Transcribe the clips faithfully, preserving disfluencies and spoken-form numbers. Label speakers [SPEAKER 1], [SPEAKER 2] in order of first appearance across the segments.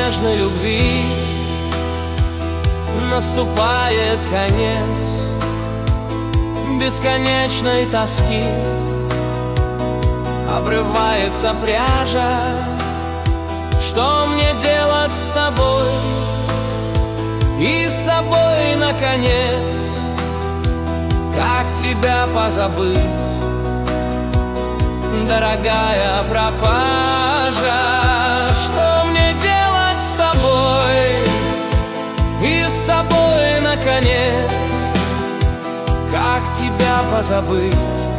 [SPEAKER 1] нежной любви наступает конец бесконечной тоски. Обрывается пряжа, что мне делать с тобой и с собой, наконец? Как тебя позабыть, дорогая пропажа? Что мне делать с тобой и с собой, наконец? Как тебя позабыть,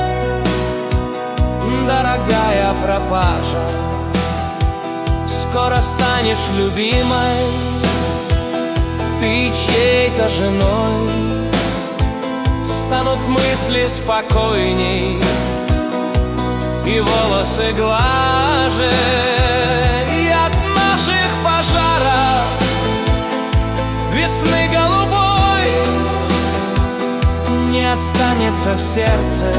[SPEAKER 1] дорогая пропажа? Скоро станешь любимой, ты чьей-то женой, станут мысли спокойней и волосы глаже, и от наших пожаров весны голубой не останется в сердце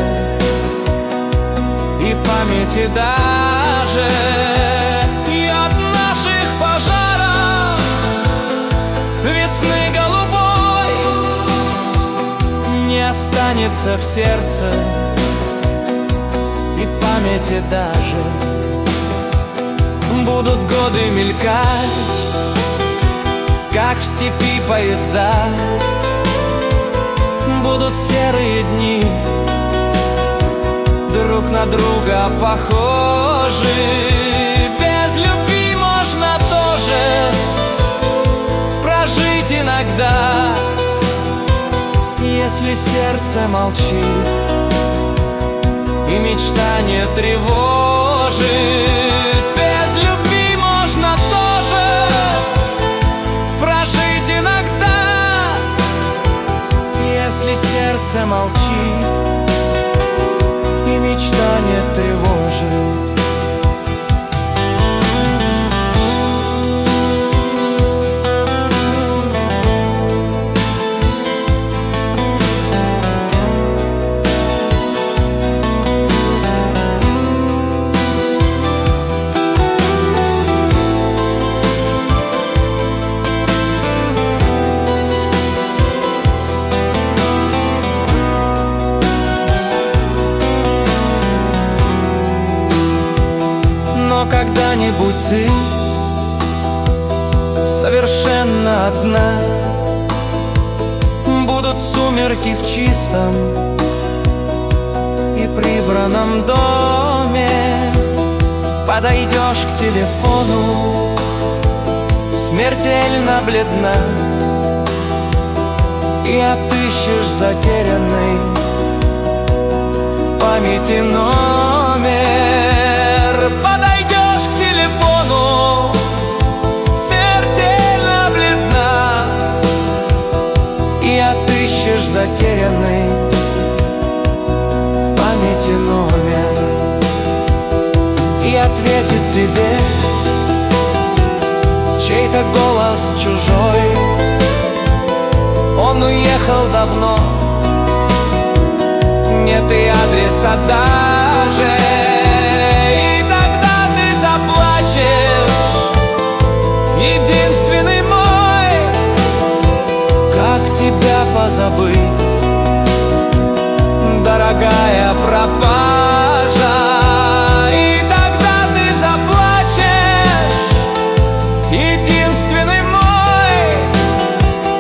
[SPEAKER 1] и памяти даже. И от наших пожаров весны голубой не останется в сердце и памяти даже. Будут годы мелькать, как в степи поезда, будут серые дни, друг на друга похожи. Без любви можно тоже прожить иногда, если сердце молчит и мечта не тревожит. Без любви можно тоже прожить иногда, если сердце молчит и мечта не тревожит. Но когда-нибудь ты совершенно одна, будут сумерки в чистом и прибранном доме. Подойдешь к телефону, смертельно бледна, и отыщешь затерянный в памяти номер. Подойдешь к телефону, смертельно бледна, и отыщешь затерянный в памяти номер. И ответит тебе чей-то голос чужой: он уехал давно, нет и адреса даже. И тогда ты заплачешь, единственный мой, как тебя позабыть, дорогая пропажа. И тогда ты заплачешь, единственный мой,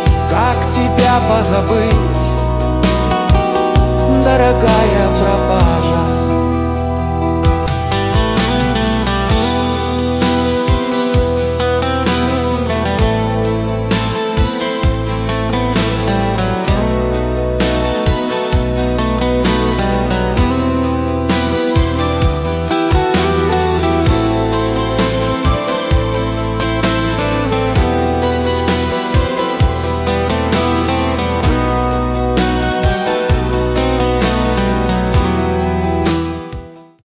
[SPEAKER 1] как тебя позабыть, дорогая пропажа.